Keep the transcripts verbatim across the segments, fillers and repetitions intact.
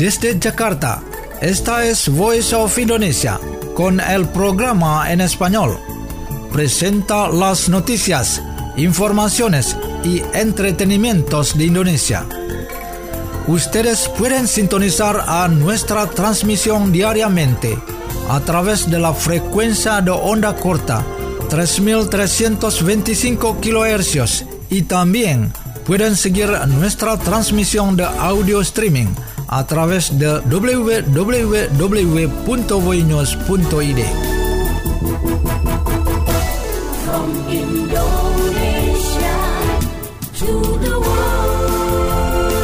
Desde Jakarta, esta es Voice of Indonesia, con el programa en español. Presenta las noticias, informaciones y entretenimientos de Indonesia. Ustedes pueden sintonizar a nuestra transmisión diariamente a través de la frecuencia de onda corta tres mil trescientos veinticinco kilohercios y también pueden seguir nuestra transmisión de audio streaming a través de doble u doble u doble u punto voinews punto i d. From Indonesia to the world.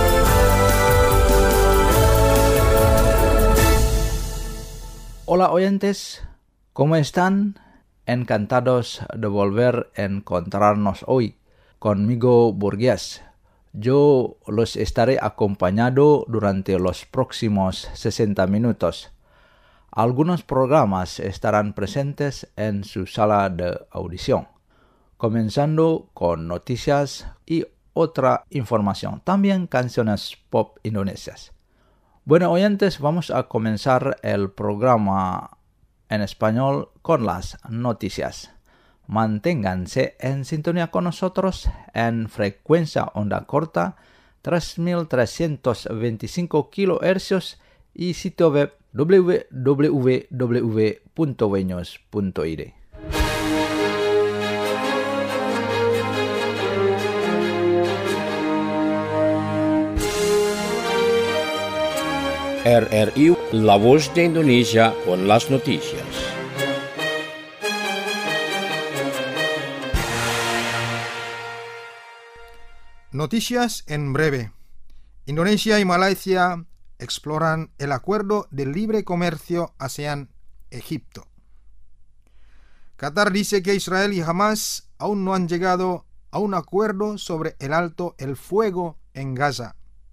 Hola oyentes, ¿cómo están? Encantados de volver a encontrarnos hoy. Conmigo Burgues. Yo los estaré acompañando durante los próximos sesenta minutos. Algunos programas estarán presentes en su sala de audición, comenzando con noticias y otra información, también canciones pop indonesias. Bueno, oyentes, vamos a comenzar el programa en español con las noticias. Manténganse en sintonía con nosotros en frecuencia onda corta tres mil trescientos veinticinco kilohercios y sitio web doble u doble u doble u punto voinews punto i d. R R I, La Voz de Indonesia con las noticias. Noticias en breve. Indonesia y Malasia exploran el acuerdo de libre comercio ASEAN-Egipto. Qatar dice que Israel y Hamas aún no han llegado a un acuerdo sobre el alto el fuego en Gaza.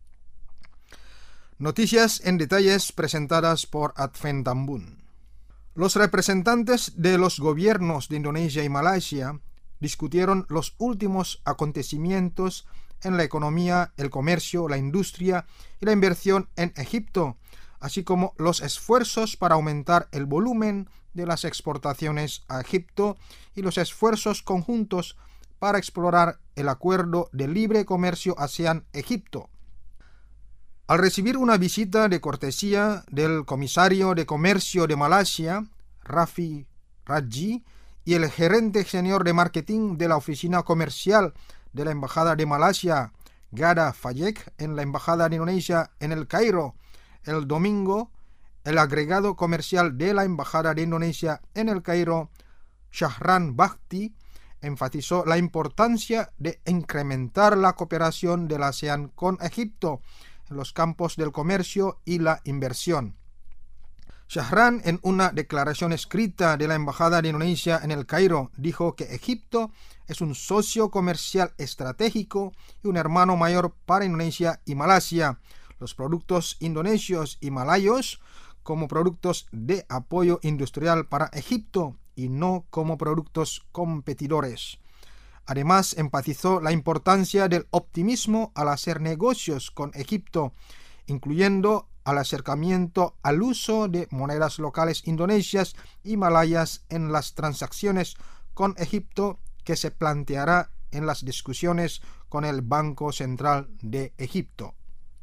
Noticias en detalles presentadas por Advent Tambun. Los representantes de los gobiernos de Indonesia y Malasia discutieron los últimos acontecimientos en la economía, el comercio, la industria y la inversión en Egipto, así como los esfuerzos para aumentar el volumen de las exportaciones a Egipto y los esfuerzos conjuntos para explorar el acuerdo de libre comercio ASEAN-Egipto. Al recibir una visita de cortesía del comisario de comercio de Malasia, Rafi Raji, y el gerente senior de marketing de la oficina comercial de la Embajada de Malasia, Gada Fayek, en la Embajada de Indonesia en El Cairo, el domingo, el agregado comercial de la Embajada de Indonesia en El Cairo, Shahran Bhakti, enfatizó la importancia de incrementar la cooperación de la ASEAN con Egipto en los campos del comercio y la inversión. Shahran, en una declaración escrita de la Embajada de Indonesia en El Cairo, dijo que Egipto es un socio comercial estratégico y un hermano mayor para Indonesia y Malasia. Los productos indonesios y malayos como productos de apoyo industrial para Egipto y no como productos competidores. Además, enfatizó la importancia del optimismo al hacer negocios con Egipto, incluyendo al acercamiento al uso de monedas locales indonesias y malayas en las transacciones con Egipto que se planteará en las discusiones con el Banco Central de Egipto.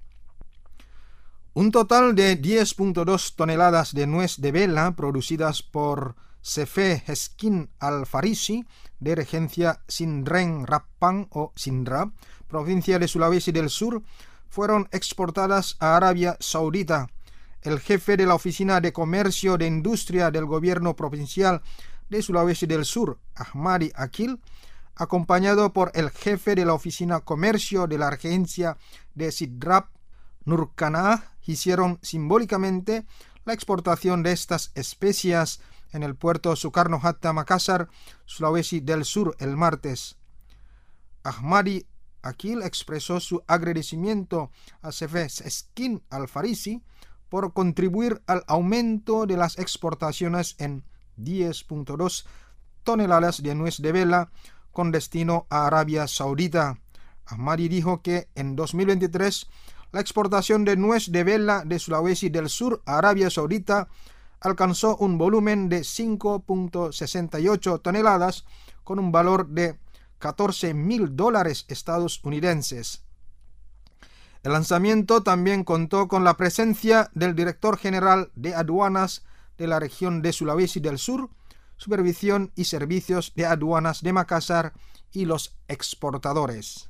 Un total de diez punto dos toneladas de nuez de vela producidas por Sefe Heskin Al-Farisi de regencia Sindreng Rappang o Sindra, provincia de Sulawesi del Sur, fueron exportadas a Arabia Saudita. El jefe de la Oficina de Comercio de Industria del Gobierno Provincial de Sulawesi del Sur, Ahmadi Akil, acompañado por el jefe de la Oficina Comercio de la Agencia de Sidrap, Nurkanah, hicieron simbólicamente la exportación de estas especias en el puerto Soekarno-Hatta, Makassar, Sulawesi del Sur, el martes. Ahmadi Akil expresó su agradecimiento a Sefe Heskin Al-Farisi por contribuir al aumento de las exportaciones en diez punto dos toneladas de nuez de vela con destino a Arabia Saudita. Ahmadi dijo que en dos mil veintitrés la exportación de nuez de vela de Sulawesi del Sur a Arabia Saudita alcanzó un volumen de cinco punto sesenta y ocho toneladas con un valor de catorce mil dólares estadounidenses. El lanzamiento también contó con la presencia del director general de aduanas de la región de Sulawesi del Sur, Supervisión y Servicios de Aduanas de Makassar y los exportadores.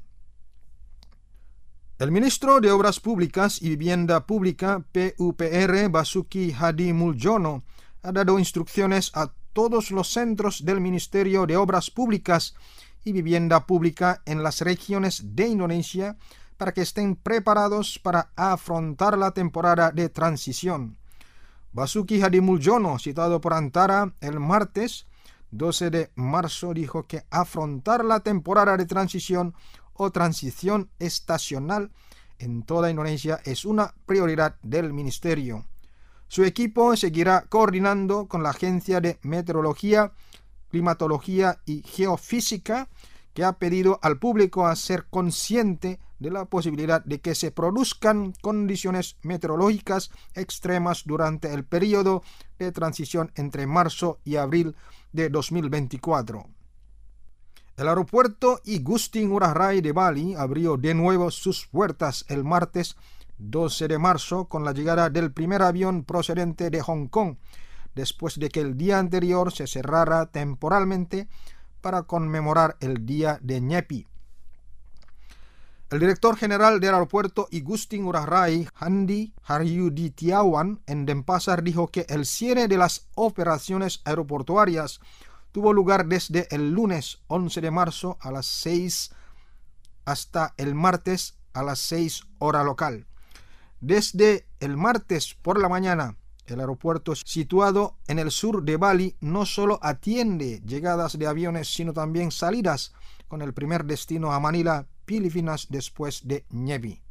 El ministro de Obras Públicas y Vivienda Pública, P U P R, Basuki Hadi Muljono, ha dado instrucciones a todos los centros del Ministerio de Obras Públicas y Vivienda Pública en las regiones de Indonesia para que estén preparados para afrontar la temporada de transición. Basuki Hadi Muljono, citado por Antara el martes doce de marzo, dijo que afrontar la temporada de transición o transición estacional en toda Indonesia es una prioridad del ministerio. Su equipo seguirá coordinando con la Agencia de Meteorología, Climatología y Geofísica, que ha pedido al público a ser consciente de la posibilidad de que se produzcan condiciones meteorológicas extremas durante el periodo de transición entre marzo y abril de dos mil veinticuatro. El aeropuerto Igusti Ngurah Rai de Bali abrió de nuevo sus puertas el martes doce de marzo con la llegada del primer avión procedente de Hong Kong, después de que el día anterior se cerrara temporalmente para conmemorar el Día de Nyepi. El director general del aeropuerto Igusti Ngurah Rai, Handi Haryuditiawan, en Denpasar, dijo que el cierre de las operaciones aeroportuarias tuvo lugar desde el lunes once de marzo a las seis hasta el martes a las seis hora local. Desde el martes por la mañana, el aeropuerto situado en el sur de Bali no solo atiende llegadas de aviones, sino también salidas, con el primer destino a Manila, Filipinas, después de Nyepi.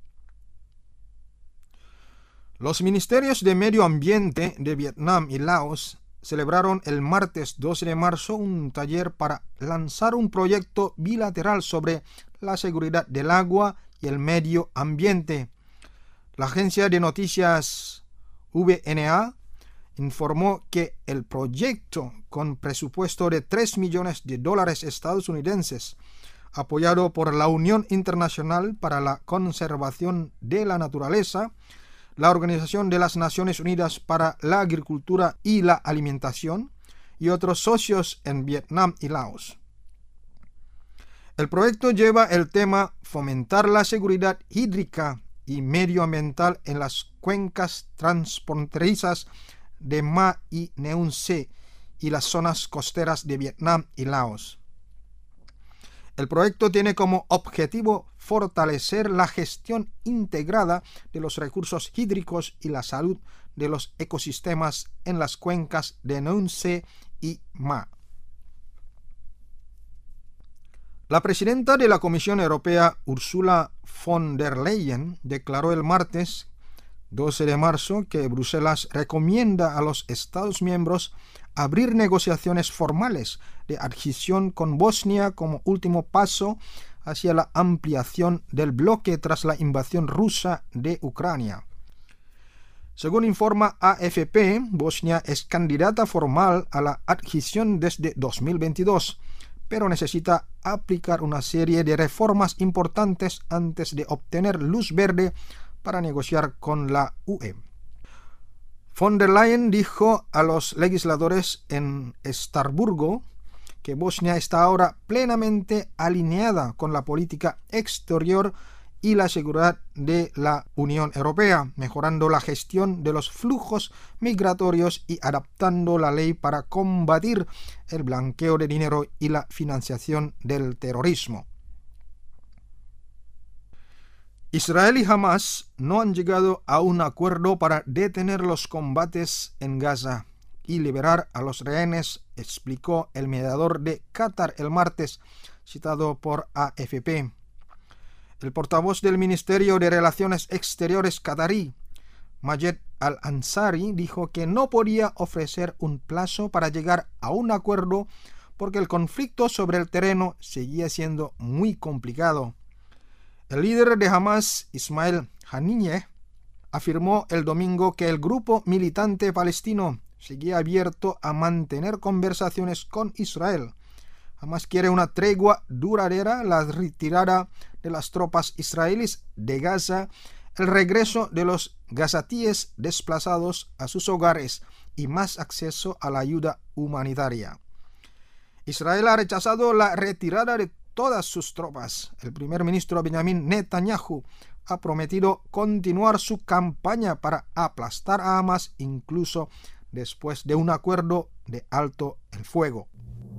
Los ministerios de Medio Ambiente de Vietnam y Laos celebraron el martes doce de marzo un taller para lanzar un proyecto bilateral sobre la seguridad del agua y el medio ambiente. La agencia de noticias V N A informó que el proyecto, con presupuesto de tres millones de dólares estadounidenses, apoyado por la Unión Internacional para la Conservación de la Naturaleza, la Organización de las Naciones Unidas para la Agricultura y la Alimentación y otros socios en Vietnam y Laos. El proyecto lleva el tema Fomentar la seguridad hídrica y medioambiental en las cuencas transfronterizas de Ma y Neunse y las zonas costeras de Vietnam y Laos. El proyecto tiene como objetivo fortalecer la gestión integrada de los recursos hídricos y la salud de los ecosistemas en las cuencas de Neunse y Ma. La presidenta de la Comisión Europea, Ursula von der Leyen, declaró el martes doce de marzo que Bruselas recomienda a los Estados miembros abrir negociaciones formales de adhesión con Bosnia como último paso hacia la ampliación del bloque tras la invasión rusa de Ucrania. Según informa A F P, Bosnia es candidata formal a la adhesión desde dos mil veintidós, pero necesita aplicar una serie de reformas importantes antes de obtener luz verde para negociar con la U E. Von der Leyen dijo a los legisladores en Estrasburgo que Bosnia está ahora plenamente alineada con la política exterior y la seguridad de la Unión Europea, mejorando la gestión de los flujos migratorios y adaptando la ley para combatir el blanqueo de dinero y la financiación del terrorismo. Israel y Hamas no han llegado a un acuerdo para detener los combates en Gaza y liberar a los rehenes, explicó el mediador de Qatar el martes, citado por A F P. El portavoz del Ministerio de Relaciones Exteriores qatarí, Majed Al-Ansari, dijo que no podía ofrecer un plazo para llegar a un acuerdo porque el conflicto sobre el terreno seguía siendo muy complicado. El líder de Hamas, Ismail Haniyeh, afirmó el domingo que el grupo militante palestino seguía abierto a mantener conversaciones con Israel. Hamas quiere una tregua duradera, la retirada de las tropas israelíes de Gaza, el regreso de los gazatíes desplazados a sus hogares y más acceso a la ayuda humanitaria. Israel ha rechazado la retirada de todas sus tropas. El primer ministro Benjamin Netanyahu ha prometido continuar su campaña para aplastar a Hamas incluso después de un acuerdo de alto el fuego.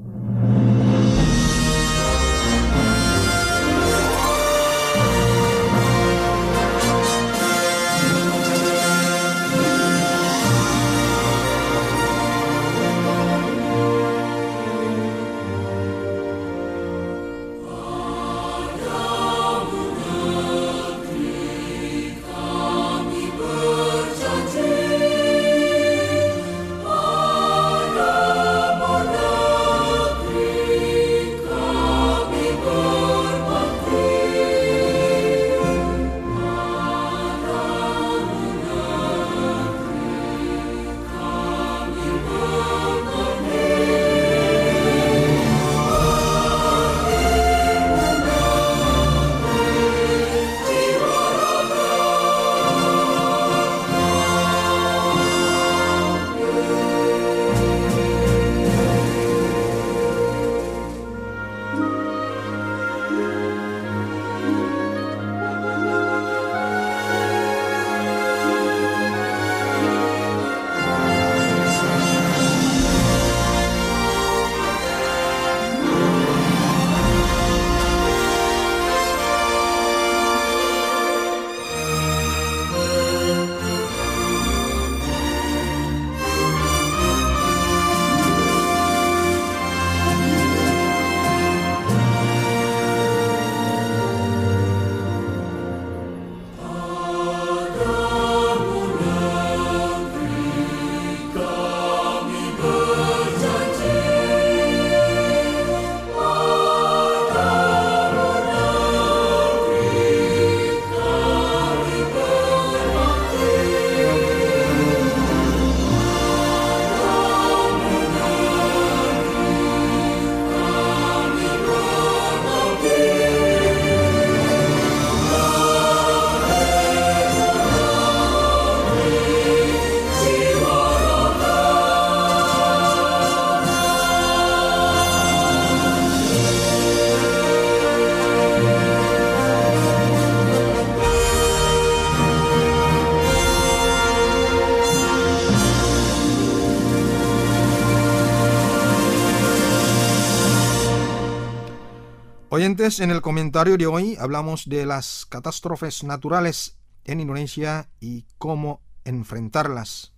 Oyentes, en el comentario de hoy hablamos de las catástrofes naturales en Indonesia y cómo enfrentarlas.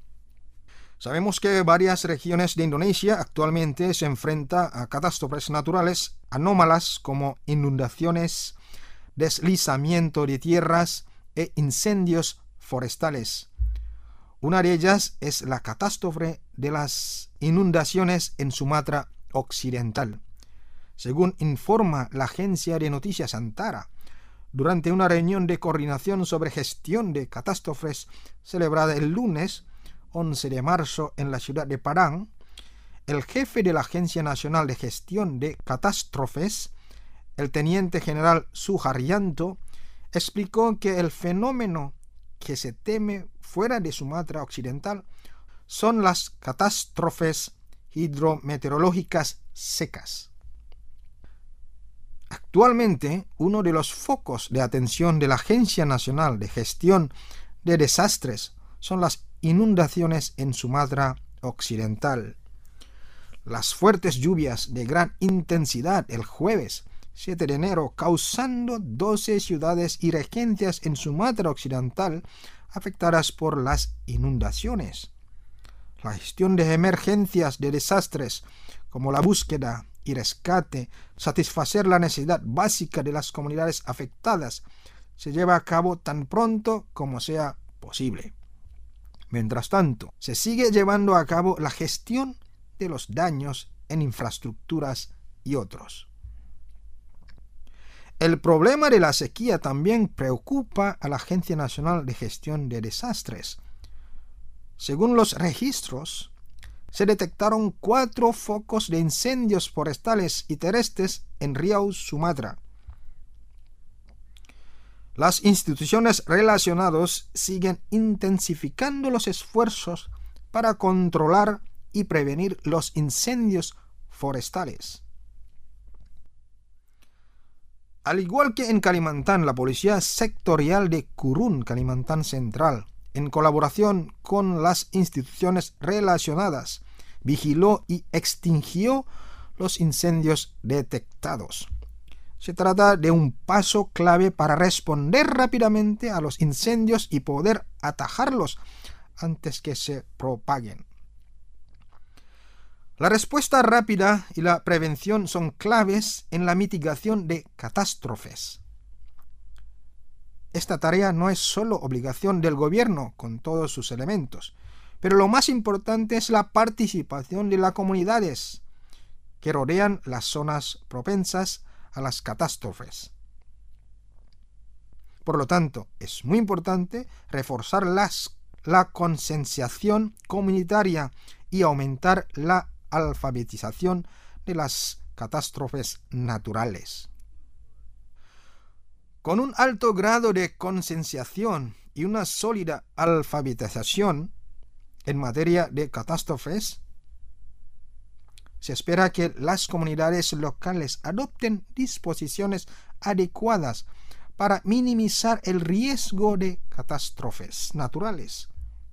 Sabemos que varias regiones de Indonesia actualmente se enfrentan a catástrofes naturales anómalas como inundaciones, deslizamiento de tierras e incendios forestales. Una de ellas es la catástrofe de las inundaciones en Sumatra Occidental. Según informa la agencia de noticias Antara, durante una reunión de coordinación sobre gestión de catástrofes celebrada el lunes once de marzo en la ciudad de Padang, el jefe de la Agencia Nacional de Gestión de Catástrofes, el teniente general Suharyanto, explicó que el fenómeno que se teme fuera de Sumatra Occidental son las catástrofes hidrometeorológicas secas. Actualmente, uno de los focos de atención de la Agencia Nacional de Gestión de Desastres son las inundaciones en Sumatra Occidental. Las fuertes lluvias de gran intensidad el jueves siete de enero, causando doce ciudades y regencias en Sumatra Occidental afectadas por las inundaciones. La gestión de emergencias de desastres, como la búsqueda y rescate, satisfacer la necesidad básica de las comunidades afectadas, se lleva a cabo tan pronto como sea posible. Mientras tanto, se sigue llevando a cabo la gestión de los daños en infraestructuras y otros. El problema de la sequía también preocupa a la Agencia Nacional de Gestión de Desastres. Según los registros, se detectaron cuatro focos de incendios forestales y terrestres en Riau, Sumatra. Las instituciones relacionadas siguen intensificando los esfuerzos para controlar y prevenir los incendios forestales. Al igual que en Kalimantan, la Policía Sectorial de Kurun, Kalimantan Central, en colaboración con las instituciones relacionadas, vigiló y extinguió los incendios detectados. Se trata de un paso clave para responder rápidamente a los incendios y poder atajarlos antes que se propaguen. La respuesta rápida y la prevención son claves en la mitigación de catástrofes. Esta tarea no es solo obligación del gobierno con todos sus elementos, pero lo más importante es la participación de las comunidades que rodean las zonas propensas a las catástrofes. Por lo tanto, es muy importante reforzar las, la concienciación comunitaria y aumentar la alfabetización de las catástrofes naturales. Con un alto grado de concienciación y una sólida alfabetización en materia de catástrofes, se espera que las comunidades locales adopten disposiciones adecuadas para minimizar el riesgo de catástrofes naturales.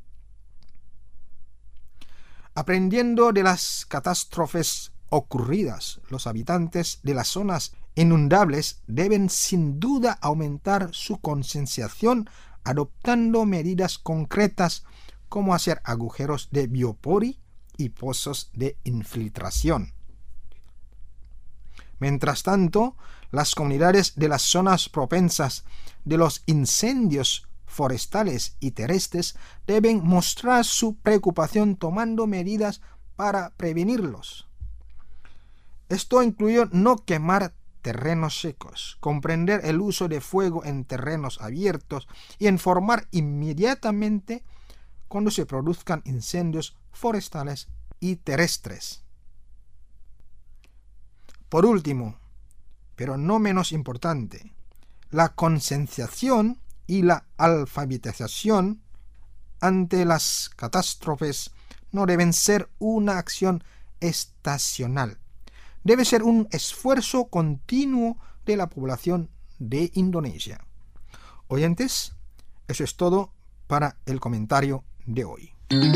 Aprendiendo de las catástrofes ocurridas, los habitantes de las zonas inundables deben sin duda aumentar su concienciación adoptando medidas concretas como hacer agujeros de biopori y pozos de infiltración. Mientras tanto, las comunidades de las zonas propensas de los incendios forestales y terrestres deben mostrar su preocupación tomando medidas para prevenirlos. Esto incluye no quemar terrenos secos, comprender el uso de fuego en terrenos abiertos y informar inmediatamente cuando se produzcan incendios forestales y terrestres. Por último, pero no menos importante, la concienciación y la alfabetización ante las catástrofes no deben ser una acción estacional. Debe ser un esfuerzo continuo de la población de Indonesia. Oyentes, eso es todo para el comentario de hoy.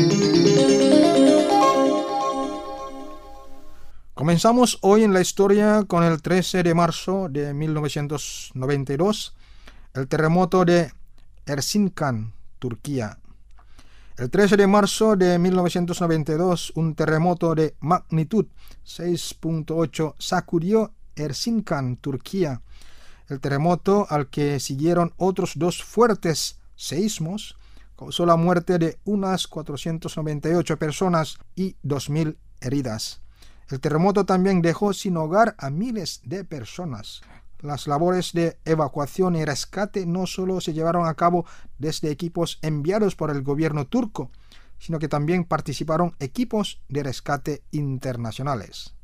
Comenzamos hoy en la historia con el trece de marzo de mil novecientos noventa y dos, el terremoto de Erzincan, Turquía. El trece de marzo de mil novecientos noventa y dos, un terremoto de magnitud seis punto ocho sacudió Erzincan, Turquía. El terremoto, al que siguieron otros dos fuertes seísmos, causó la muerte de unas cuatrocientas noventa y ocho personas y dos mil heridas. El terremoto también dejó sin hogar a miles de personas. Las labores de evacuación y rescate no solo se llevaron a cabo desde equipos enviados por el gobierno turco, sino que también participaron equipos de rescate internacionales.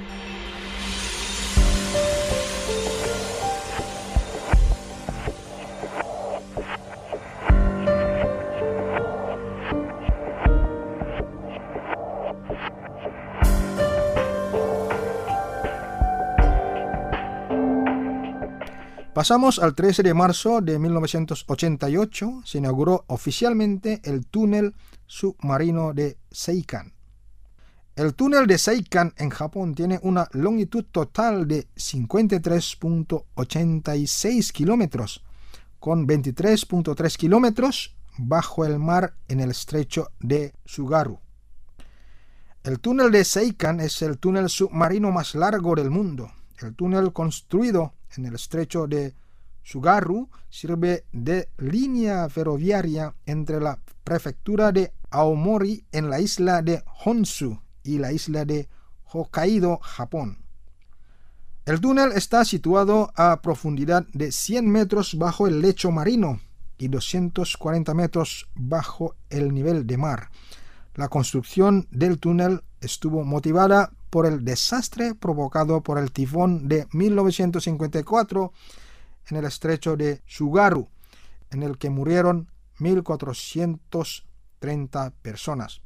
Pasamos al trece de marzo de mil novecientos ochenta y ocho, se inauguró oficialmente el túnel submarino de Seikan. El túnel de Seikan en Japón tiene una longitud total de cincuenta y tres punto ochenta y seis kilómetros, con veintitrés punto tres kilómetros bajo el mar en el estrecho de Tsugaru. El túnel de Seikan es el túnel submarino más largo del mundo. El túnel construido en el estrecho de Tsugaru sirve de línea ferroviaria entre la prefectura de Aomori en la isla de Honshu y la isla de Hokkaido, Japón. El túnel está situado a profundidad de cien metros bajo el lecho marino y doscientos cuarenta metros bajo el nivel de mar. La construcción del túnel estuvo motivada por el desastre provocado por el tifón de mil novecientos cincuenta y cuatro en el estrecho de Tsugaru, en el que murieron mil cuatrocientas treinta personas.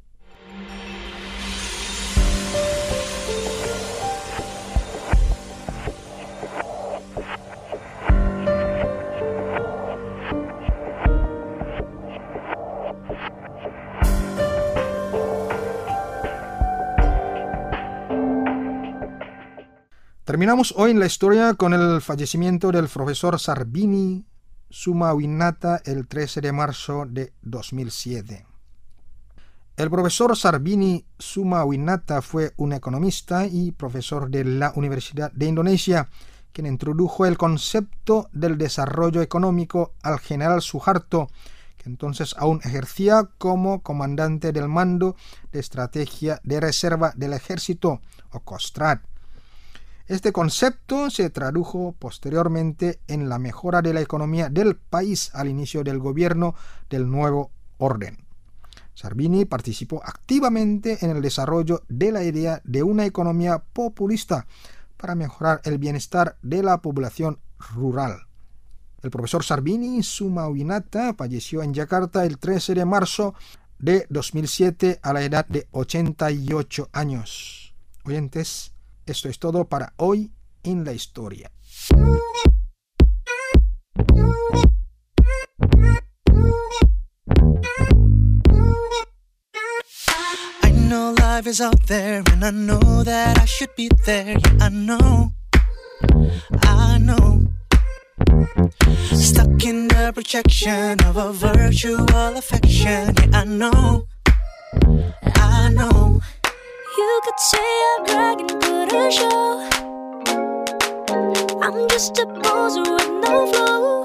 Terminamos hoy en la historia con el fallecimiento del profesor Sarbini Sumawinata el trece de marzo de dos mil siete. El profesor Sarbini Sumawinata fue un economista y profesor de la Universidad de Indonesia, quien introdujo el concepto del desarrollo económico al general Suharto, que entonces aún ejercía como comandante del Mando de Estrategia de Reserva del Ejército, o COSTRAD. Este concepto se tradujo posteriormente en la mejora de la economía del país al inicio del gobierno del nuevo orden. Sarbini participó activamente en el desarrollo de la idea de una economía populista para mejorar el bienestar de la población rural. El profesor Sarbini Sumawinata falleció en Yakarta el trece de marzo de dos mil siete a la edad de ochenta y ocho años. Oyentes, esto es todo para hoy en la historia. I know life is out there and I know that I should be there. Yeah, I know, I know. Stuck in the projection of a virtual affection. Yeah, I know, I know. You could say I'm bragging, put a show. I'm just a poser with no flow.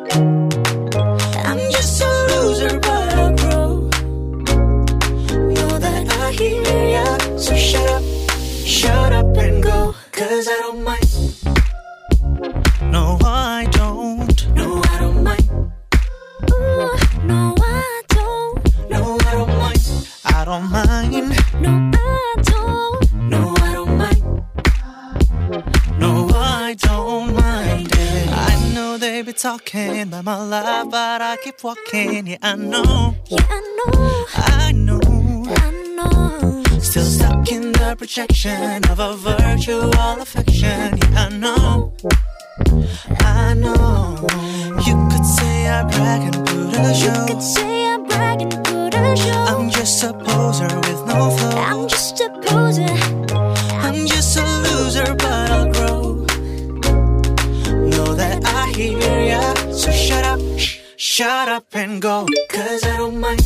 I'm just a loser, but I'll grow. Know that I hear ya, So shut up, shut up and go. Cause I don't mind. No, I don't. No, I don't mind. Ooh, no, I don't. No, I don't mind. I don't mind. No, I don't. No, I don't mind. No, I don't mind it. I know they be talking about my life, but I keep walking. Yeah, I know. Yeah, I know. I know. I know. Still stuck in the projection of a virtual affection. Yeah, I know. I know. You could say I brag and put a show. You could say I'm bragging, put a show. I'm just a poser with no flow. I'm just a poser. I'm just a loser, but I'll grow. Know that I hear ya, so shut up, shh, shut up and go. Cause I don't mind.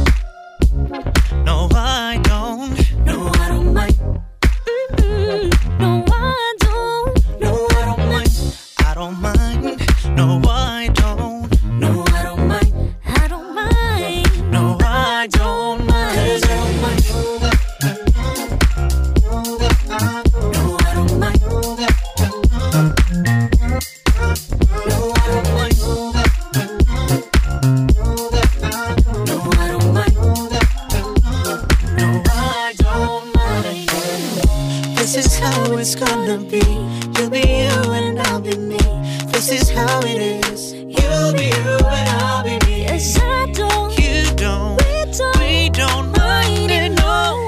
No, I don't. No, I don't mind. Mm-mm. No, I don't. No, I don't mind. I don't mind. No, I don't. No, I don't mind. I don't mind. No, I don't mind. Cause I don't mind. No, I don't mind. No, I don't mind. No, I don't mind. No, I don't mind. This is how it's gonna be. You'll be you and I'll be me. This is how it is. You'll be you and I'll be me. Yes, I don't. You don't. We don't. We don't mind it, no.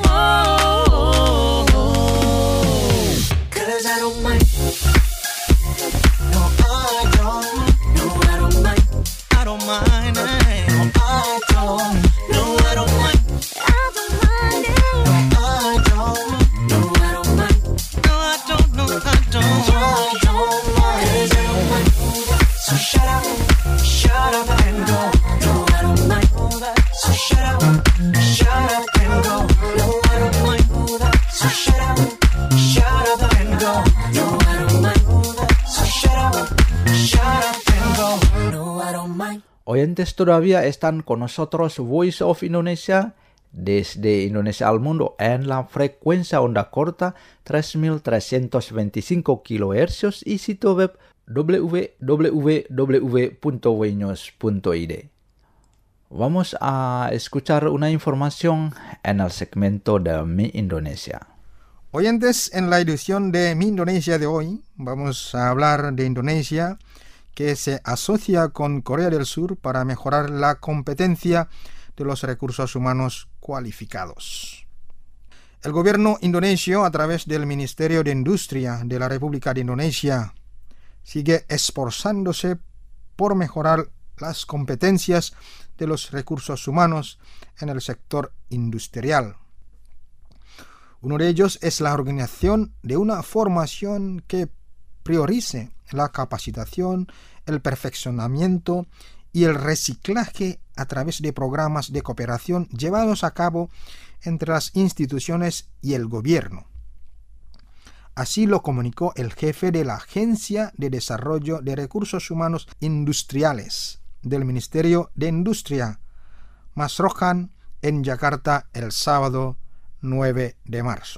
Cause I don't mind. No, I don't. No, I don't mind. I don't mind. No, I don't. No, I don't mind. I don't mind it. I don't. No, I don't mind. No, I don't. No, I don't. I don't mind. I don't mind. So shut up, shut up and go. No, I don't mind. So shut up, shut up and go. No, I don't mind. So shut up, shut up and go. No, I don't mind. So shut up, shut up and go. No, I don't mind. Oyentes, todavía están con nosotros Voice of Indonesia desde Indonesia al mundo en la frecuencia onda corta tres mil trescientos veinticinco kilohercios y sitio web w w w punto weños punto i d. Vamos a escuchar una información en el segmento de Mi Indonesia. Oyentes, en la edición de Mi Indonesia de hoy vamos a hablar de Indonesia, que se asocia con Corea del Sur para mejorar la competencia de los recursos humanos cualificados. El gobierno indonesio, a través del Ministerio de Industria de la República de Indonesia, sigue esforzándose por mejorar las competencias de los recursos humanos en el sector industrial. Uno de ellos es la organización de una formación que priorice la capacitación, el perfeccionamiento y el reciclaje a través de programas de cooperación llevados a cabo entre las instituciones y el gobierno. Así lo comunicó el jefe de la Agencia de Desarrollo de Recursos Humanos Industriales del Ministerio de Industria, Mas Rohan, en Yakarta el sábado nueve de marzo.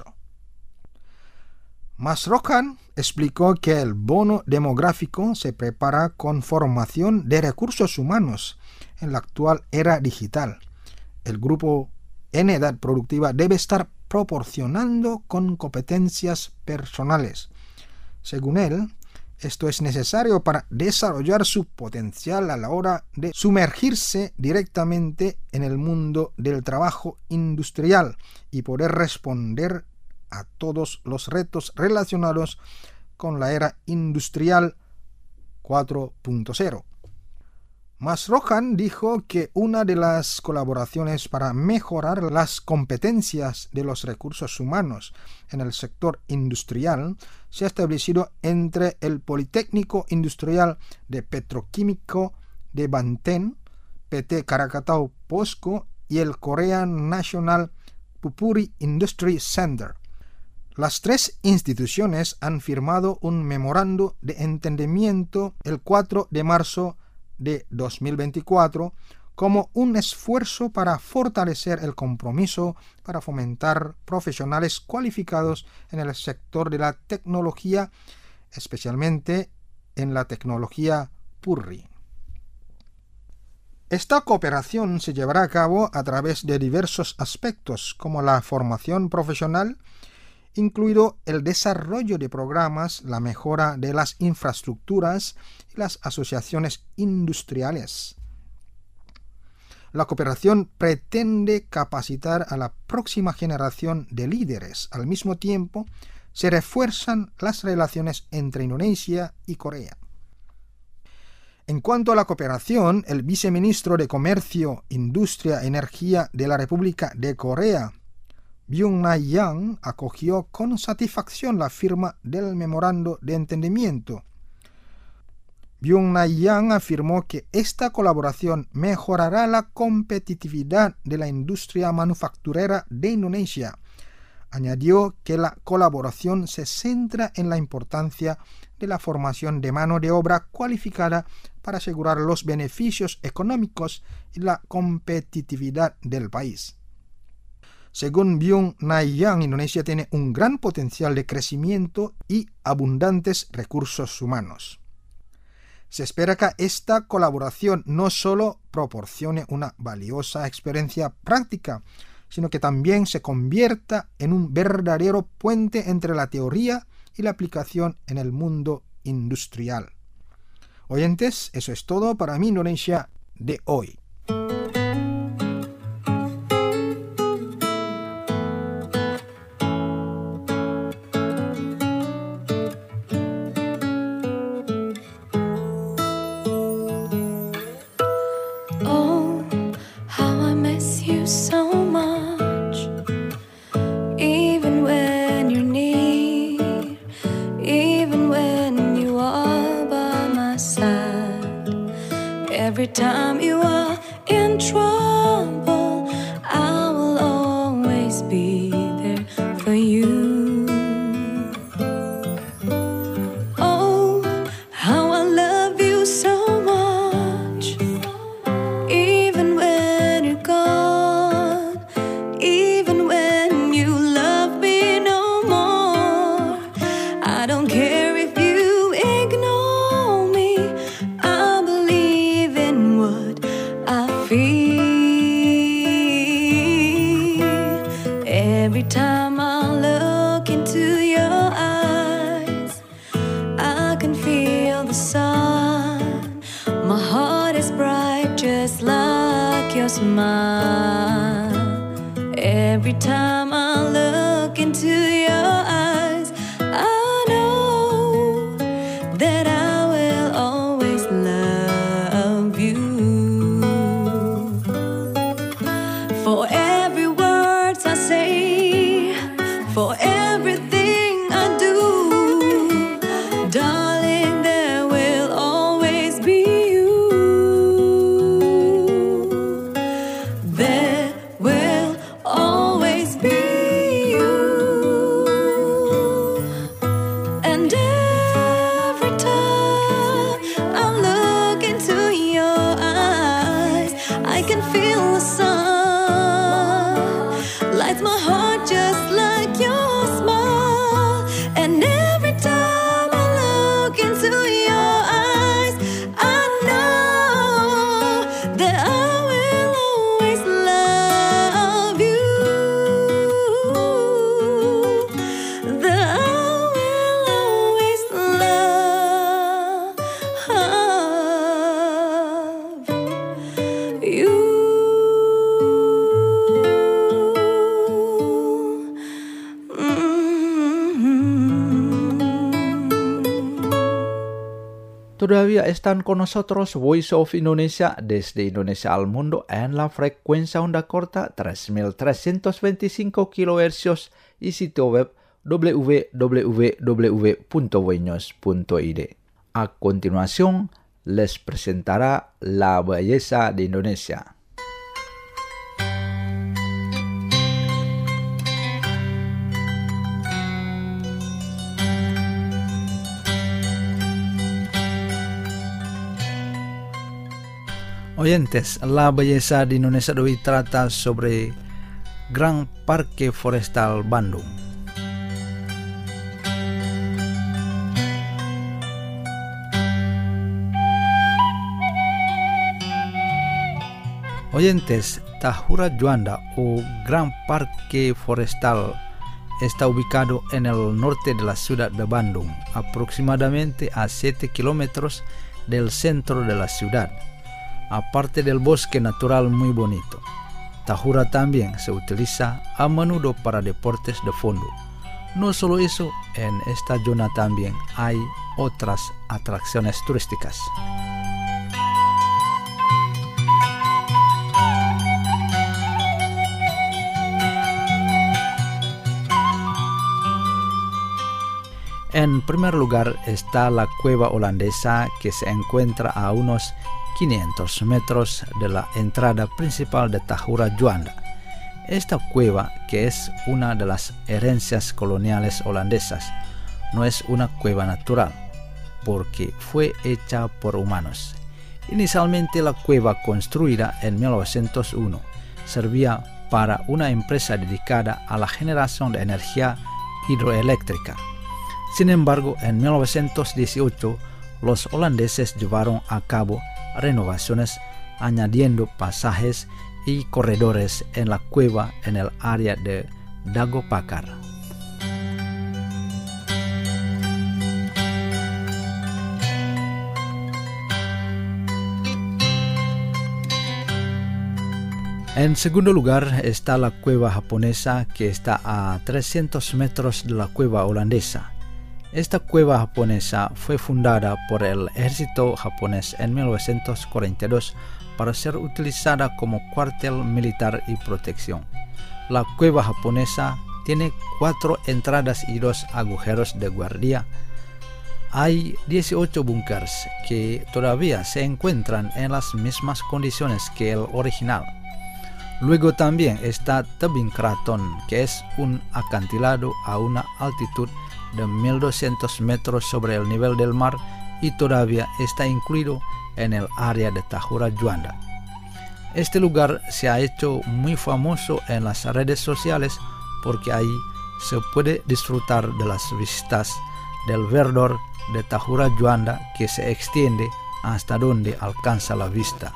Mas Rohan explicó que el bono demográfico se prepara con formación de recursos humanos en la actual era digital. El grupo en edad productiva debe estar proporcionando con competencias personales. Según él, esto es necesario para desarrollar su potencial a la hora de sumergirse directamente en el mundo del trabajo industrial y poder responder a todos los retos relacionados con la era industrial cuatro punto cero. Mas Rohan dijo que una de las colaboraciones para mejorar las competencias de los recursos humanos en el sector industrial se ha establecido entre el Politécnico Industrial de Petroquímico de Banten, P T Krakatau POSCO y el Korean National Pupuri Industry Center. Las tres instituciones han firmado un memorando de entendimiento el cuatro de marzo de dos mil veinticuatro como un esfuerzo para fortalecer el compromiso para fomentar profesionales cualificados en el sector de la tecnología, especialmente en la tecnología P U R R I. Esta cooperación se llevará a cabo a través de diversos aspectos como la formación profesional, incluido el desarrollo de programas, la mejora de las infraestructuras y las asociaciones industriales. La cooperación pretende capacitar a la próxima generación de líderes. Al mismo tiempo, se refuerzan las relaciones entre Indonesia y Corea. En cuanto a la cooperación, el viceministro de Comercio, Industria y Energía de la República de Corea, Byung-Nae-yang, acogió con satisfacción la firma del memorando de entendimiento. Byung-Nae-yang afirmó que esta colaboración mejorará la competitividad de la industria manufacturera de Indonesia. Añadió que la colaboración se centra en la importancia de la formación de mano de obra cualificada para asegurar los beneficios económicos y la competitividad del país. Según Byung-Nae-yang, Indonesia tiene un gran potencial de crecimiento y abundantes recursos humanos. Se espera que esta colaboración no solo proporcione una valiosa experiencia práctica, sino que también se convierta en un verdadero puente entre la teoría y la aplicación en el mundo industrial. Oyentes, eso es todo para Mi Indonesia de hoy. Every time you are in every time I look into your eyes, I know that I will always love you. For every word I say, for everything I do, darling, there will always be you. There will always be you. And every time I look into your eyes, I can feel the sun lights my heart just like your smile. And every time I look into your eyes, I know that I will always love you. That I will always love you. Todavía están con nosotros Voice of Indonesia desde Indonesia al mundo en la frecuencia onda corta tres mil trescientos veinticinco kilohercios y sitio web w w w punto voinews punto i d. A continuación, les presentará la belleza de Indonesia. Oyentes, la belleza de Indonesia de hoy trata sobre Gran Parque Forestal Bandung. Oyentes, Tahura Juanda o Gran Parque Forestal está ubicado en el norte de la ciudad de Bandung, aproximadamente a siete kilómetros del centro de la ciudad. Aparte del bosque natural muy bonito, Tahura también se utiliza a menudo para deportes de fondo. No solo eso, en esta zona también hay otras atracciones turísticas. En primer lugar está la cueva holandesa, que se encuentra a unos quinientos metros de la entrada principal de Tahura Juanda. Esta cueva, que es una de las herencias coloniales holandesas, no es una cueva natural, porque fue hecha por humanos. Inicialmente la cueva, construida en mil novecientos uno, servía para una empresa dedicada a la generación de energía hidroeléctrica. Sin embargo, en mil novecientos dieciocho, los holandeses llevaron a cabo renovaciones añadiendo pasajes y corredores en la cueva en el área de Dago Pakar. En segundo lugar está la cueva japonesa, que está a trescientos metros de la cueva holandesa. Esta cueva japonesa fue fundada por el ejército japonés en mil novecientos cuarenta y dos para ser utilizada como cuartel militar y protección. La cueva japonesa tiene cuatro entradas y dos agujeros de guardia. Hay dieciocho búnkers que todavía se encuentran en las mismas condiciones que el original. Luego también está Tebing Kraton, que es un acantilado a una altitud de mil doscientos metros sobre el nivel del mar y todavía está incluido en el área de Tahura Juanda. Este lugar se ha hecho muy famoso en las redes sociales porque ahí se puede disfrutar de las vistas del verdor de Tahura Juanda, que se extiende hasta donde alcanza la vista.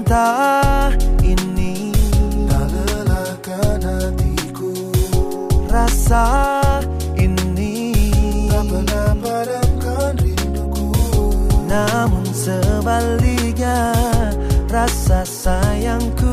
cinta ini tak lelahkan hatiku. Rasa ini tak pernah padamkan rinduku. Namun sebaliknya rasa sayangku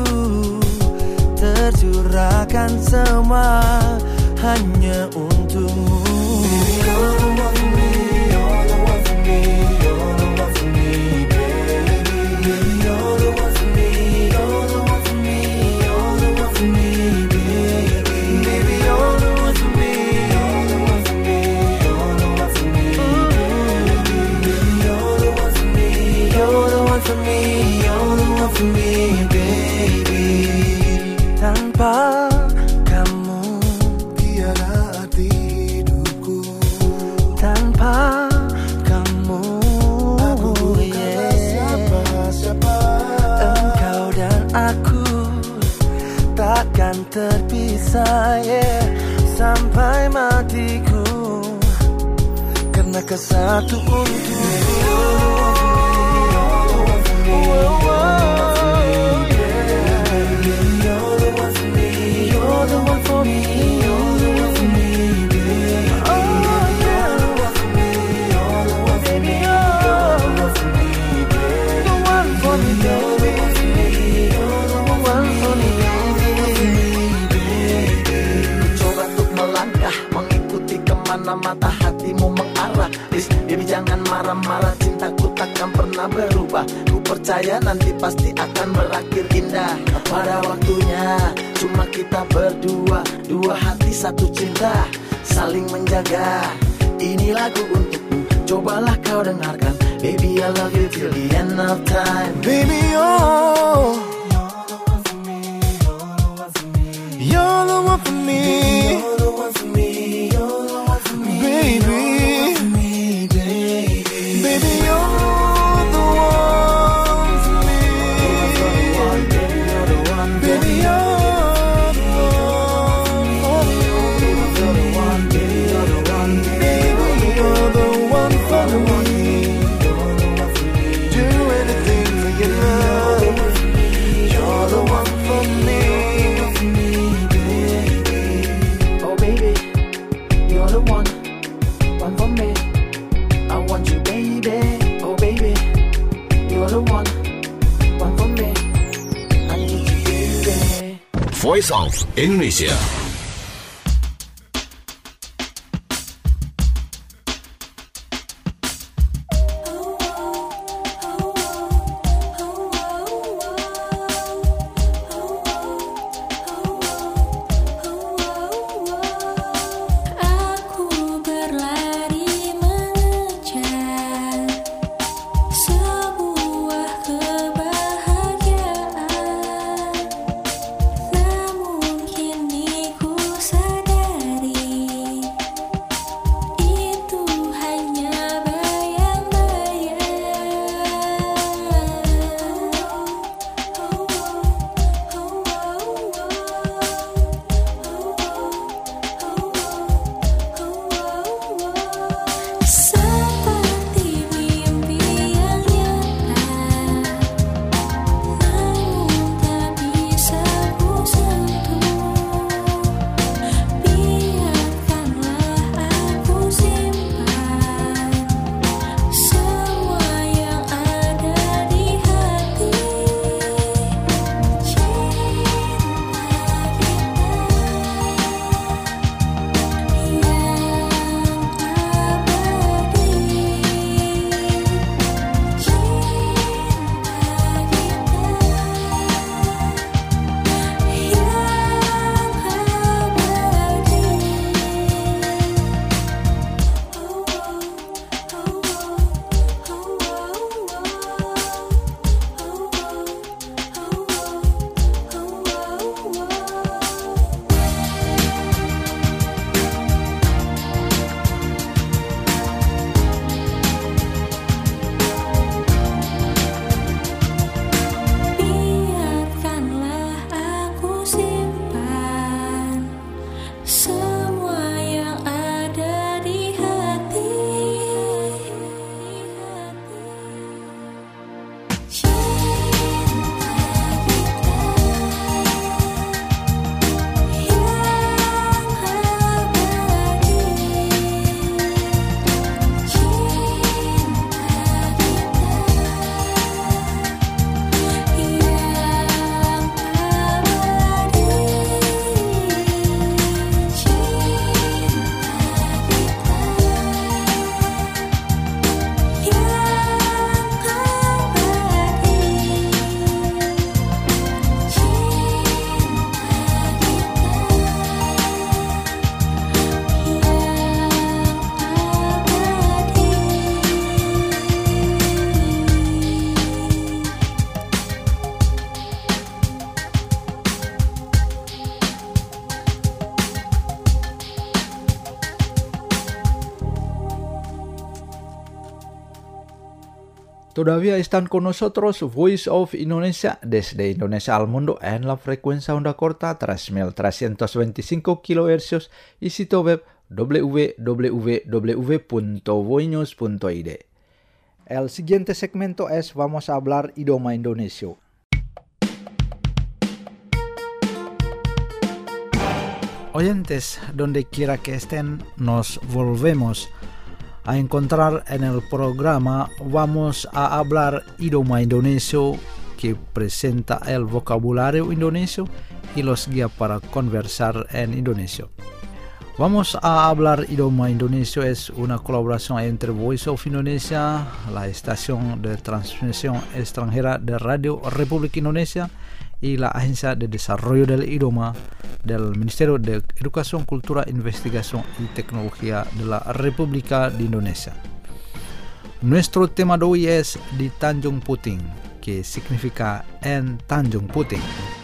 tercurahkan semua hanya untukmu. Baby, you're the one for me, you're the one for me, you're the one for me, baby. Baby, you're the one for me, you're the one for me, you're the one for me, baby. Baby, you're the one for me, you're the one for me, you're the one for me, baby. Baby, you're the one for me, you're the one for me, you're the one for me, baby. Tanpa kamu tiada arti hidupku. Tanpa kamu aku bukanlah siapa-siapa. Engkau dan aku takkan terpisah, yeah, sampai matiku. Karena kesatu untukmu. Mata hatimu mengarah, please, baby jangan marah-marah. Cintaku takkan pernah berubah. Ku percaya nanti pasti akan berakhir indah. Pada waktunya cuma kita berdua, dua hati satu cinta, saling menjaga. Ini lagu untukmu, cobalah kau dengarkan. Baby I love you till the end of time. Baby oh, you're the one for me, you're the one for me, you're the one for me, baby. Baby, you're the one for me. Baby, you're the one for me. Baby, you're the one for me. Do anything to get love. You're the one for me. Oh baby, you're the one, one for me. I want you, baby. Oh baby, you're the one, one for me. I need you, baby. Voice of Indonesia. Aku berlari mengejar sebuah kebahagiaan, namun kini Todavía están con nosotros Voice of Indonesia desde Indonesia al mundo en la frecuencia onda corta tres mil trescientos veinticinco kilohercios y sitio web w w w punto voinews punto i d. El siguiente segmento es vamos a hablar idioma Indonesia. Oyentes, donde quiera que estén, nos volvemos a encontrar en el programa Vamos a hablar idioma indonesio, que presenta el vocabulario indonesio y los guía para conversar en indonesio. Vamos a hablar idioma indonesio es una colaboración entre Voice of Indonesia, la estación de transmisión extranjera de Radio República Indonesia, y la Agencia de Desarrollo del Idioma del Ministerio de Educación, Cultura, Investigación y Tecnología de la República de Indonesia. Nuestro tema de hoy es di Tanjung Puting, que significa en Tanjung Puting.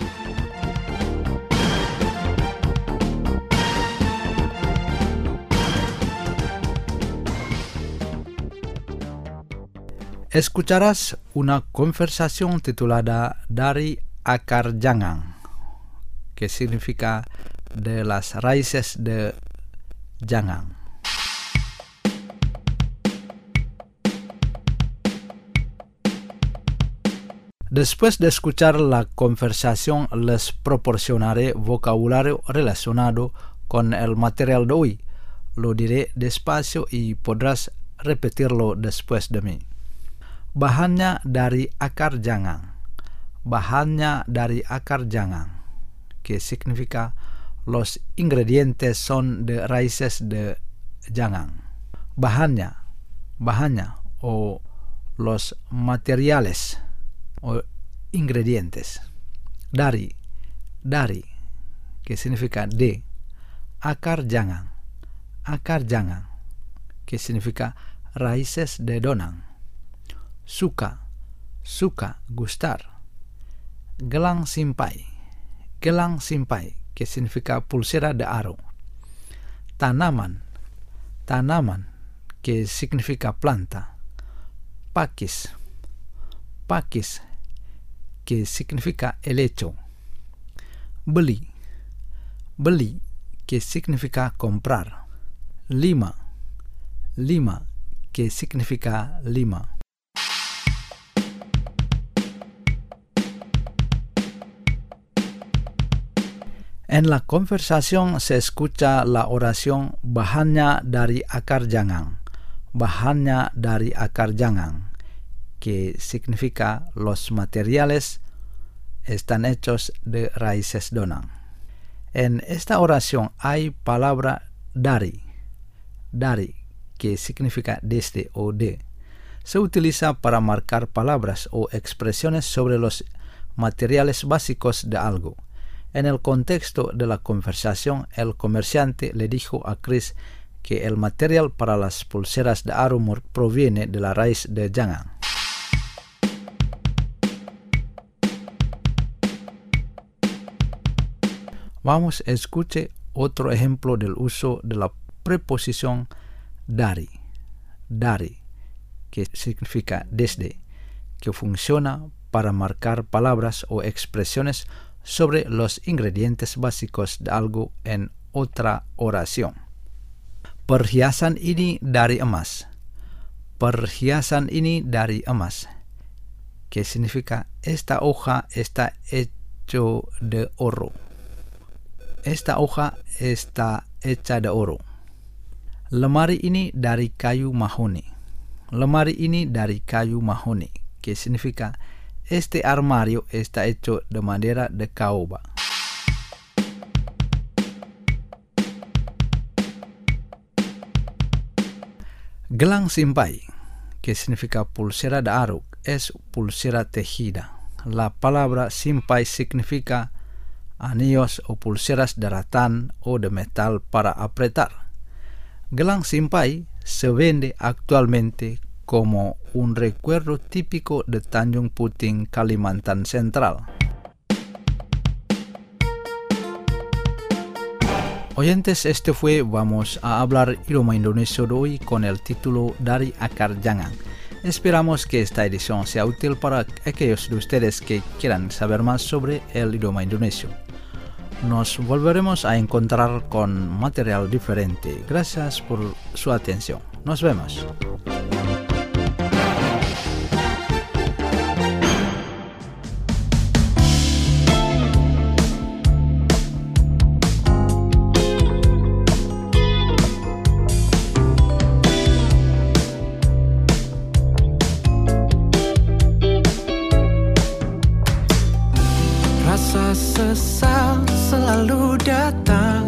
Escucharás una conversación titulada Dari Akar Jangang, que significa de las raíces de Jangang. Después de escuchar la conversación, les proporcionaré vocabulario relacionado con el material de hoy. Lo diré despacio y podrás repetirlo después de mí. Bahannya dari akar jangang. Bahannya dari akar jangang, que significa los ingredientes son de raíces de jangang. Bahannya, bahannya o los materiales o ingredientes. Dari, dari, que significa de. Akar jangang, akar jangang, que significa raíces de donang. Suka, suka, gustar. Gelang simpai, gelang simpai, que significa pulsera de aro. Tanaman, tanaman, que significa planta. Pakis, pakis, que significa helecho. Beli, beli, que significa comprar. Lima, lima, que significa lima. En la conversación se escucha la oración bahannya dari akar jangang, bahannya dari akar jangang, que significa los materiales están hechos de raíces donang. En esta oración hay palabra dari, dari, que significa desde o de. Se utiliza para marcar palabras o expresiones sobre los materiales básicos de algo. En el contexto de la conversación, el comerciante le dijo a Chris que el material para las pulseras de aro proviene de la raíz de jangang. Vamos a escuchar otro ejemplo del uso de la preposición dari, dari, que significa desde, que funciona para marcar palabras o expresiones sobre los ingredientes básicos de algo en otra oración. Perhiasan ini dari emas. Perhiasan ini dari emas, que significa esta hoja está hecho de oro. Esta hoja está hecha de oro. Lemari ini dari kayu mahoni. Lemari ini dari kayu mahoni, que significa este armario está hecho de madera de caoba. Gelang simpai, que significa pulsera de aro, es pulsera tejida. La palabra simpai significa anillos o pulseras de ratán o de metal para apretar. Gelang simpai se vende actualmente como un recuerdo típico de Tanjung Puting, Kalimantan Central. Oyentes, este fue Vamos a hablar idioma indonesio de hoy con el título Dari Akar Jangang. Esperamos que esta edición sea útil para aquellos de ustedes que quieran saber más sobre el idioma indonesio. Nos volveremos a encontrar con material diferente. Gracias por su atención. Nos vemos. Rasa sesal selalu datang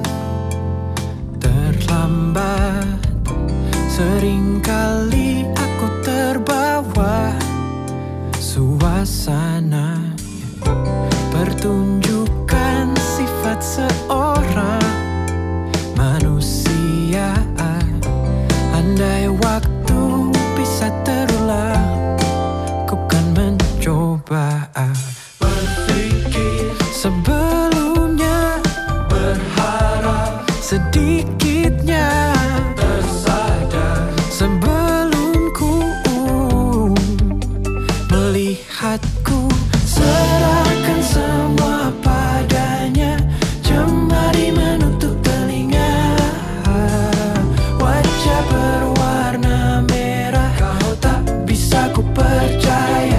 terlambat. Seringkali aku terbawa suasana pertunjukan sifat seorang manusia. Andai waktu bisa terulang, ku kan mencoba. Sebelumnya berharap, sedikitnya tersadar. Sebelum ku melihatku, serahkan semua padanya. Jemari menutup telinga, wajah berwarna merah, kau tak bisa ku percaya.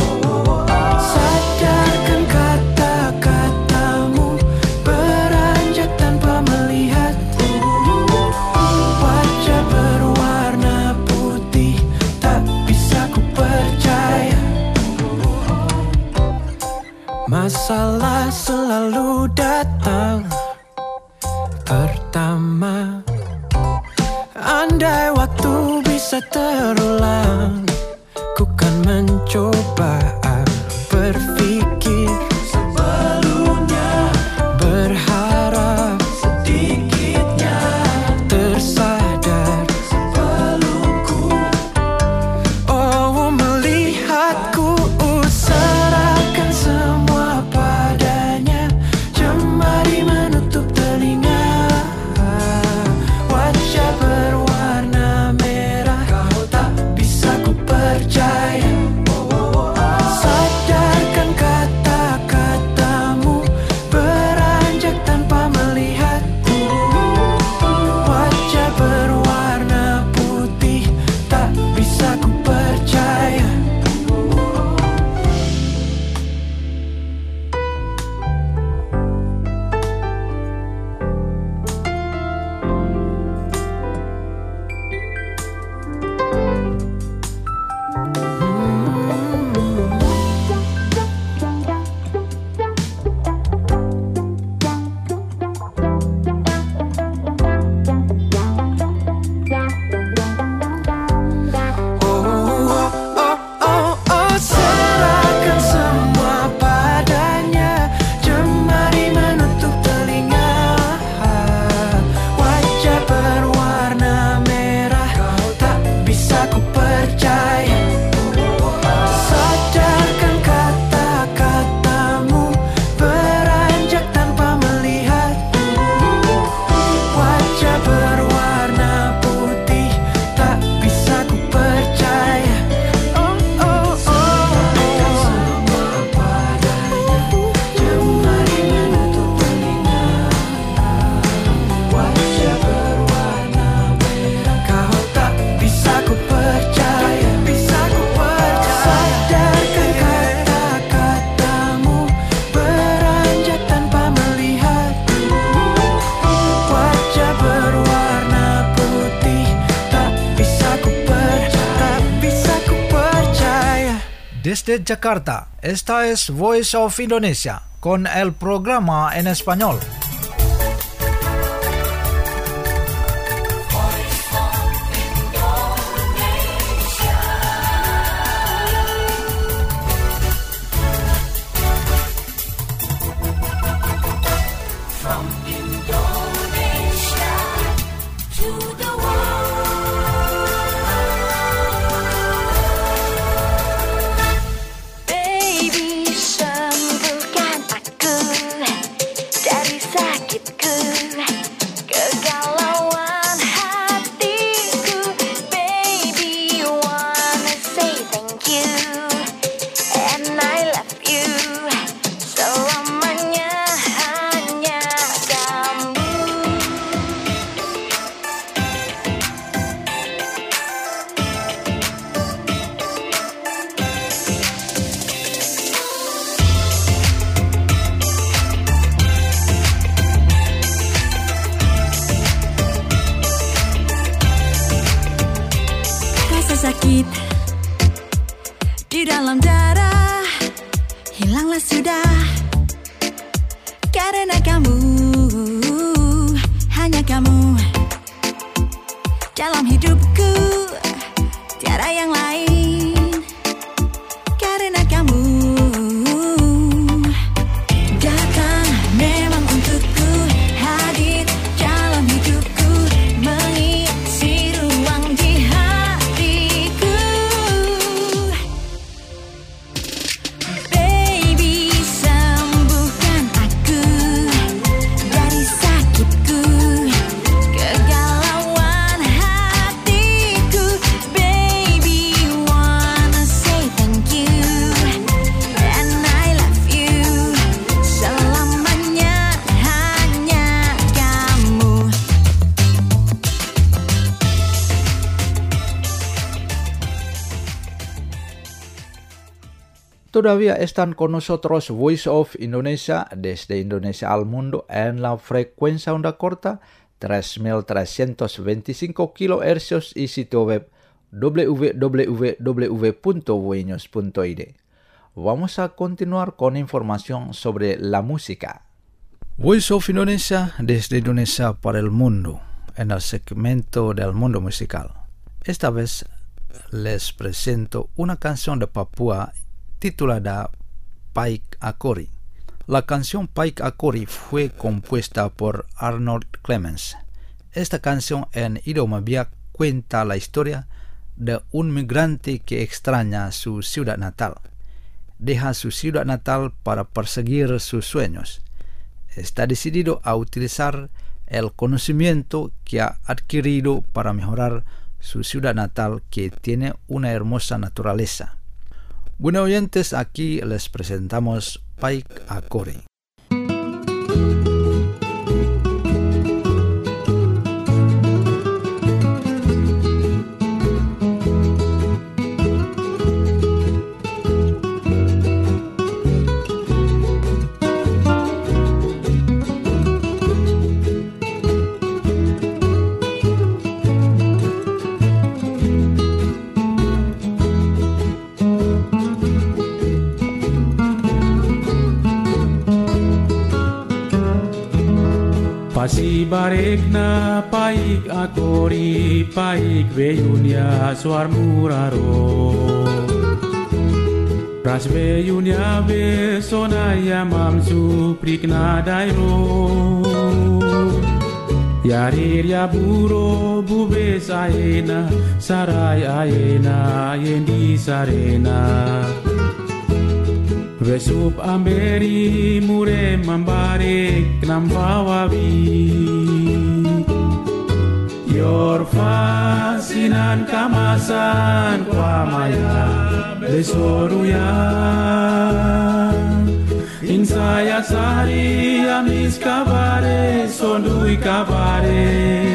Sadarkan kata-katamu beranjak tanpa melihat. Wajah berwarna putih, tak bisa ku percaya. Masalah selalu datang pertama. Andai waktu bisa terulang, ku kan mencoba. Berpikir sebelumnya, berharap sedikitnya tersadar. Sebelum ku oh melihatku, serahkan semua padanya. Jemari menutup telinga, wajah berwarna merah, kau tak bisa ku percaya. Sadarkan kata-katamu beranjak tanpa melihat. Wajah berwarna putih, tak bisa ku percaya. Serahkan semua padanya. Jemari menutup telinga, wajah berwarna merah, kau tak bisa ku percaya. Sadarkan kata-katamu beranjak tanpa melihat. Wajah berwarna putih, tak bisa ku percaya. Oh, oh, oh. Semua padanya. Jemari menutup telinga, wajah berwarna merah, kau tak bisa ku percaya. Bisa ku percaya. Sadarkan kata-katamu beranjak tanpa melihat. Wajah berwarna putih, tak bisa ku percaya. Tak bisa ku percaya. Desde Jakarta, esta es Voice of Indonesia con el programa en español. From Indonesia to the world. Baby, sembuhkan aku dari sakit. you, and I love you. Selamanya hanya kamu. Rasa sakit di dalam darah hilanglah sudah karena kamu, hanya kamu dalam hidupku, tiada yang lain karena kamu datang memang untukku, hadir dalam hidupku, mengisi ruang di hatiku. Baby, sembuhkan aku dari sakitku, kegalauan hatiku. Baby, wanna say thank you, and I love you. Selamanya hanya kamu. Todavía están con nosotros Voice of Indonesia desde Indonesia al mundo en la frecuencia onda corta tres mil trescientos veinticinco kilohercios y sitio web w w w punto voiños punto i d. Vamos a continuar con información sobre la música. Voice of Indonesia desde Indonesia para el mundo en el segmento del mundo musical. Esta vez les presento una canción de Papua titulada Paik Akori. La canción Paik Akori fue compuesta por Arnold Clemens. Esta canción en idioma Biak cuenta la historia de un migrante que extraña su ciudad natal. Deja su ciudad natal para perseguir sus sueños. Está decidido a utilizar el conocimiento que ha adquirido para mejorar su ciudad natal, que tiene una hermosa naturaleza. Bueno, oyentes, aquí les presentamos Paik Akori. Pasi barek na paik akori, paik beyunya suar muraro. Ras beyunya besona yamam suprik na dairo. Yarir ya buro bube saena, sarai aena yendi sarena. Vesup amberi mure mambarek nambawawi. Yor fasinan kamasan kwamaya besoruya. Insaya sari amis kabare sondui kabare.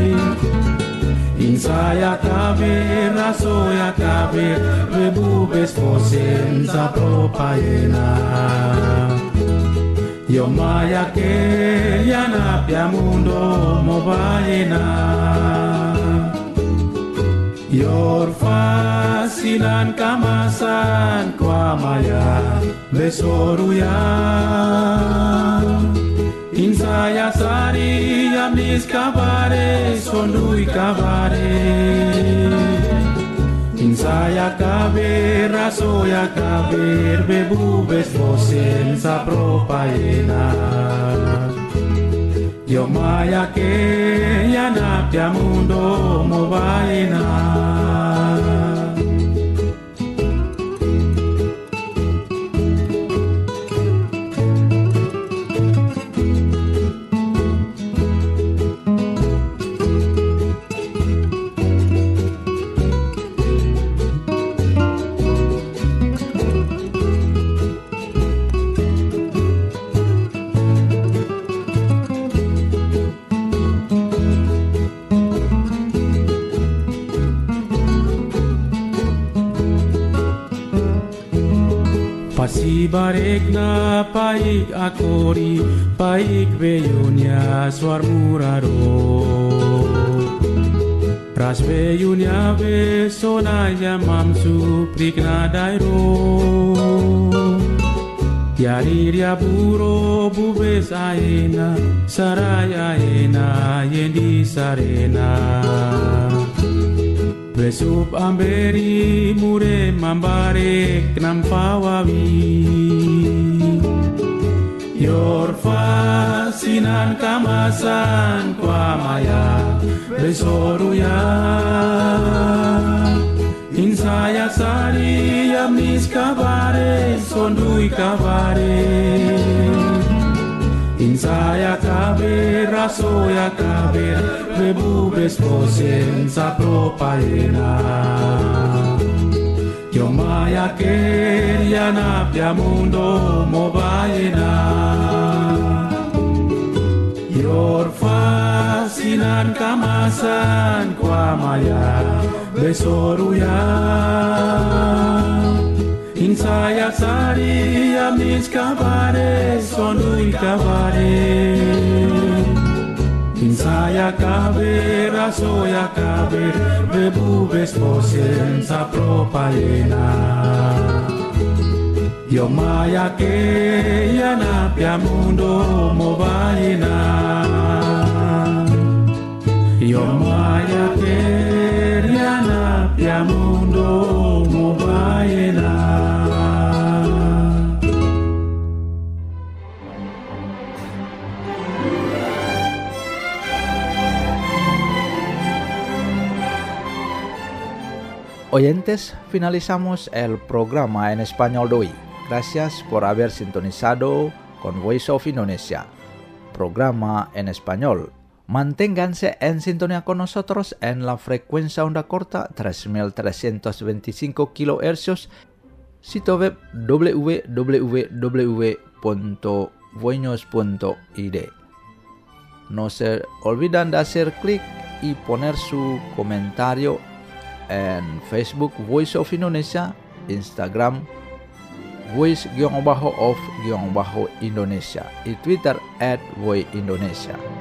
Insaya kaber rasoya kaber rebubes posen sa propayena. Yo maya que yana pia mundo mobaena. Yor fasinan kamasan kwamaya besoruya. Insaya sari amis kabare sondui kabare. Insaya kaber rasoya kaber bebubes vosen sa propayena. Yo maya que yana pia mundo mobaena. Pasibarek na paik akori, paik beyunya suar muraro. Ras beyunya besona ya mamsu prikna dairo. Yari dia buro bubes aena, saraya aena yendi sarena. Besup amberi mure mambarek nampawawi. Yorfa sinan kamasan kwa maya besoruya. Insaya sari yamis kabare sondui kabare. Insaya kaber rasoya kaber bebubes posen sa propaena. Yo maya queria na piamundo mobaena. Yorfa sinan kamasan kwa maya besoruya. Insaya sari amis kabare sonui kabare. Insaya kaber rasoya kaber bebubes posen sa propaena. Yo maya que yana piamundo mobaena. Yo maya que yana piamundo mobaena. Oyentes, finalizamos el programa en español de hoy. Gracias por haber sintonizado con Voice of Indonesia, programa en español. Manténganse en sintonía con nosotros en la frecuencia onda corta tres mil trescientos veinticinco kilohercios, sitio web w w w punto voinos punto i d. No se olviden de hacer clic y poner su comentario en Facebook Voice of Indonesia, Instagram Voice-of-Indonesia y Twitter at Voice Indonesia.